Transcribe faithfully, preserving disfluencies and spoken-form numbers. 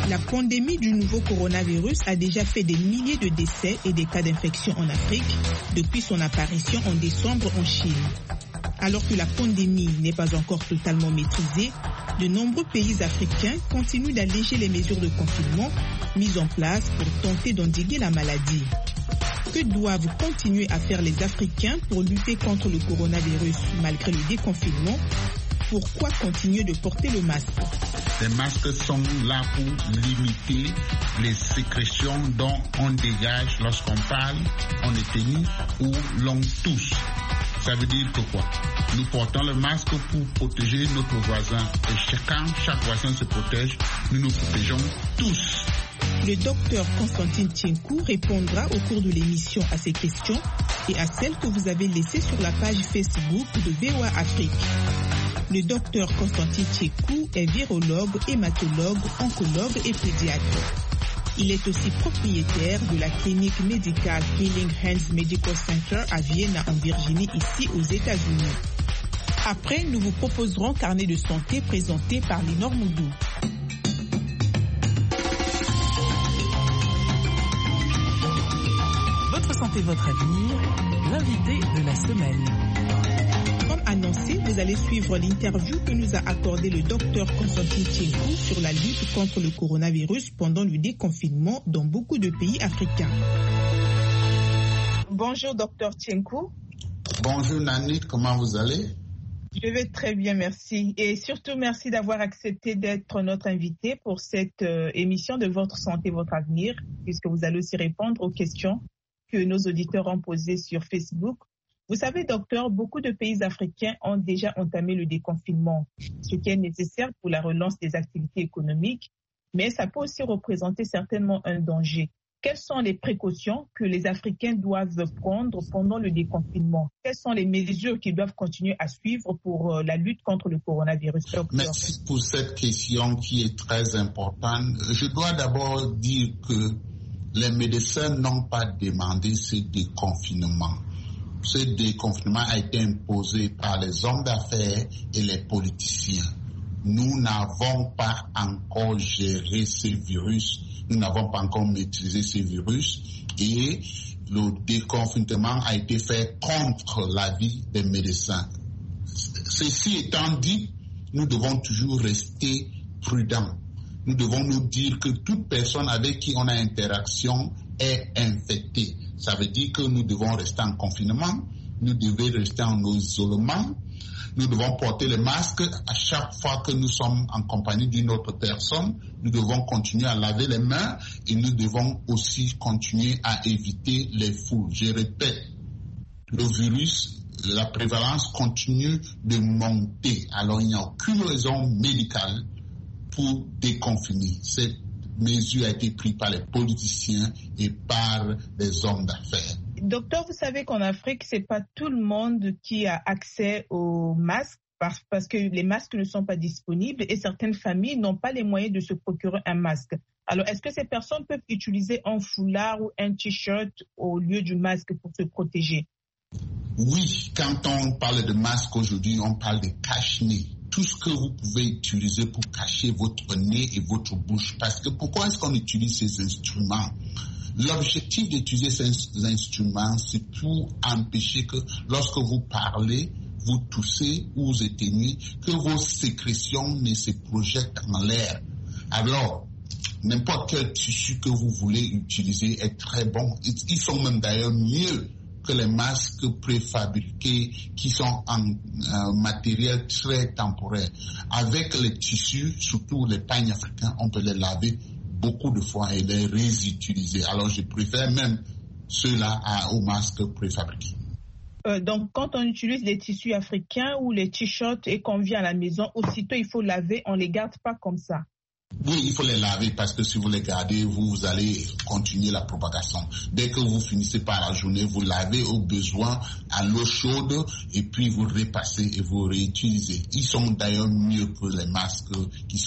La pandémie du nouveau coronavirus a déjà fait des milliers de décès et des cas d'infection en Afrique depuis son apparition en décembre en Chine. Alors que la pandémie n'est pas encore totalement maîtrisée, de nombreux pays africains continuent d'alléger les mesures de confinement mises en place pour tenter d'endiguer la maladie. Que doivent continuer à faire les Africains pour lutter contre le coronavirus malgré le déconfinement? Pourquoi continuer de porter le masque? Les masques sont là pour limiter les sécrétions dont on dégage lorsqu'on parle, on éternue ou l'on tousse. Ça veut dire que quoi? Nous portons le masque pour protéger notre voisin. Et chacun, chaque voisin se protège. Nous nous protégeons tous. Le docteur Constantine Tienkou répondra au cours de l'émission à ces questions et à celles que vous avez laissées sur la page Facebook de V O A Afrique. Le docteur Constantine Tienkou est virologue, hématologue, oncologue et pédiatre. Il est aussi propriétaire de la clinique médicale Healing Hands Medical Center à Vienne, en Virginie, ici aux États-Unis. Après, nous vous proposerons Carnet de santé présenté par Lénore Moudou. Votre santé, votre avenir, l'invité de la semaine. Comme annoncé, vous allez suivre l'interview que nous a accordé le docteur Constantine Tienkou sur la lutte contre le coronavirus pendant le déconfinement dans beaucoup de pays africains. Bonjour docteur Tienkou. Bonjour Nani, comment vous allez? Je vais très bien, merci. Et surtout, merci d'avoir accepté d'être notre invité pour cette euh, émission de Votre santé, votre avenir, puisque vous allez aussi répondre aux questions que nos auditeurs ont posées sur Facebook. Vous savez, docteur, beaucoup de pays africains ont déjà entamé le déconfinement, ce qui est nécessaire pour la relance des activités économiques, mais ça peut aussi représenter certainement un danger. Quelles sont les précautions que les Africains doivent prendre pendant le déconfinement? Quelles sont les mesures qu'ils doivent continuer à suivre pour la lutte contre le coronavirus, docteur? Merci pour cette question qui est très importante. Je dois d'abord dire que les médecins n'ont pas demandé ce déconfinement. Ce déconfinement a été imposé par les hommes d'affaires et les politiciens. Nous n'avons pas encore géré ce virus, nous n'avons pas encore maîtrisé ce virus et le déconfinement a été fait contre l'avis des médecins. Ceci étant dit, nous devons toujours rester prudents. Nous devons nous dire que toute personne avec qui on a interaction est infectée. Ça veut dire que nous devons rester en confinement, nous devons rester en isolement, nous devons porter le masque à chaque fois que nous sommes en compagnie d'une autre personne, nous devons continuer à laver les mains et nous devons aussi continuer à éviter les foules. Je répète, le virus, la prévalence continue de monter, alors il n'y a aucune raison médicale pour déconfiner. Cette mesure a été prise par les politiciens et par les hommes d'affaires. Docteur, vous savez qu'en Afrique, ce n'est pas tout le monde qui a accès aux masques parce, parce que les masques ne sont pas disponibles et certaines familles n'ont pas les moyens de se procurer un masque. Alors, est-ce que ces personnes peuvent utiliser un foulard ou un t-shirt au lieu du masque pour se protéger? Oui, quand on parle de masque aujourd'hui, on parle de cache-nez. Tout ce que vous pouvez utiliser pour cacher votre nez et votre bouche. Parce que pourquoi est-ce qu'on utilise ces instruments? L'objectif d'utiliser ces instruments, c'est pour empêcher que lorsque vous parlez, vous toussez ou vous éteignez, que vos sécrétions ne se projettent en l'air. Alors, n'importe quel tissu que vous voulez utiliser est très bon. Ils sont même d'ailleurs mieux que les masques préfabriqués qui sont en euh, matériel très temporaire. Avec les tissus, surtout les pagnes africains, on peut les laver beaucoup de fois et les réutiliser. Alors je préfère même ceux-là à, aux masques préfabriqués. Euh, donc quand on utilise les tissus africains ou les t-shirts et qu'on vient à la maison, aussitôt il faut laver, on ne les garde pas comme ça. Oui, il faut les laver parce que si vous les gardez, vous, vous allez continuer la propagation. Dès que vous finissez par la journée, vous lavez au besoin à l'eau chaude et puis vous repassez et vous réutilisez. Ils sont d'ailleurs mieux que les masques qui sont